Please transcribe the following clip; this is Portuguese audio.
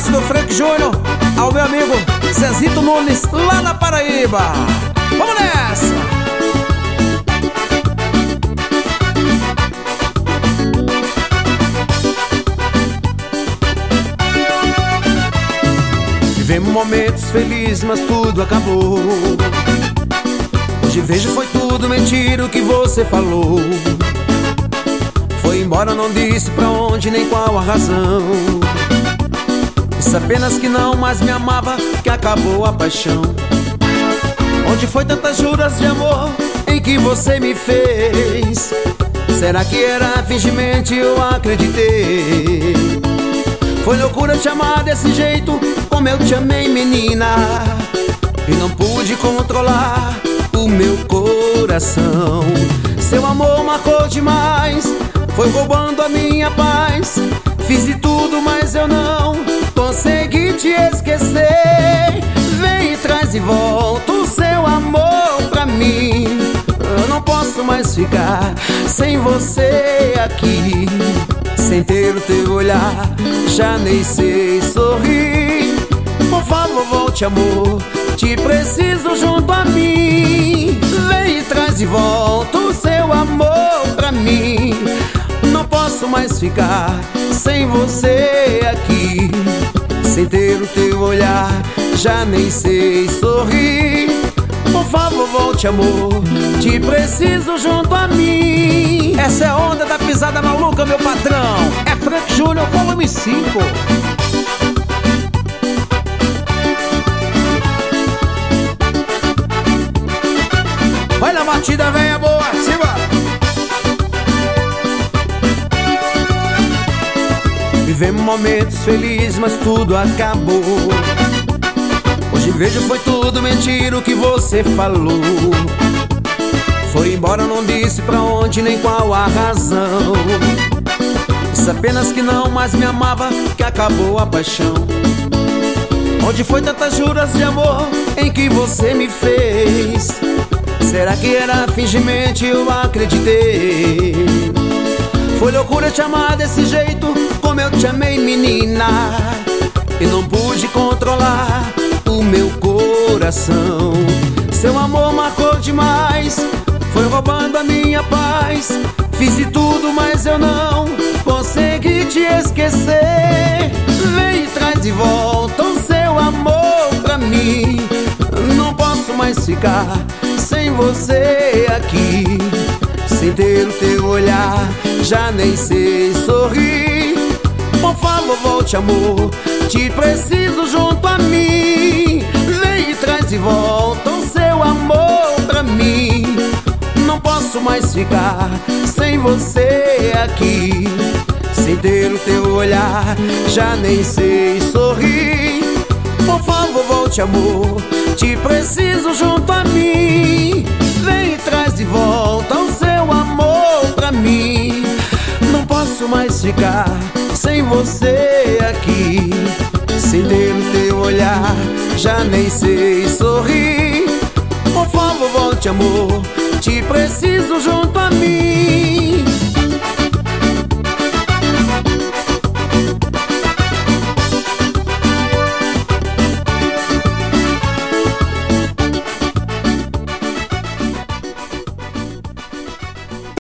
abraço do Frank Júnior ao meu amigo Zezito Nunes, lá na Paraíba. Vamos nessa! Vivemos momentos felizes, mas tudo acabou. Hoje vejo foi tudo mentira o que você falou. Foi embora, não disse pra onde nem qual a razão. Disse apenas que não mais me amava, que acabou a paixão. Onde foi tantas juras de amor em que você me fez? Será que era fingimento e eu acreditei? Foi loucura te amar desse jeito, como eu te amei, menina, e não pude controlar o meu coração. Seu amor marcou demais, foi roubando a minha paz. Fiz de tudo, mas eu não consegui te esquecer. Vem e traz de volta o seu amor pra mim. Eu não posso mais ficar sem você aqui. Sem ter o teu olhar, já nem sei sorrir. Por favor, volte, amor, te preciso junto a mim. Vem e traz de volta o seu amor pra mim. Não posso mais ficar sem você aqui. Sem ter o teu olhar, já nem sei sorrir. Por favor, volte, amor, te preciso junto a mim. Essa é a onda da pisada maluca, meu patrão. É Frank Júnior, volume 5. Olha a batida, velha boa, simbora. Vivemos momentos felizes, mas tudo acabou. Hoje vejo foi tudo mentira o que você falou. Foi embora, não disse pra onde nem qual a razão. Disse apenas que não mais me amava, que acabou a paixão. Onde foi tantas juras de amor em que você me fez? Será que era fingimento e eu acreditei? Foi loucura te amar desse jeito, como eu te amei, menina, e não pude controlar o meu coração. Seu amor marcou demais, foi roubando a minha paz. Fiz de tudo, mas eu não consegui te esquecer. Vem e traz de volta o seu amor pra mim. Não posso mais ficar sem você aqui. Sem ter o teu olhar, já nem sei sorrir. Por favor, volte, amor, te preciso junto a mim. Vem e traz de volta o seu amor pra mim. Não posso mais ficar sem você aqui. Sem ter o teu olhar, já nem sei sorrir. Por favor, volte, amor, te preciso junto a mim. Vem e traz de volta o seu amor pra mim. Não posso mais ficar sem você aqui. Sem ter o teu olhar, já nem sei sorrir. Por favor, volte, amor, te preciso junto a mim.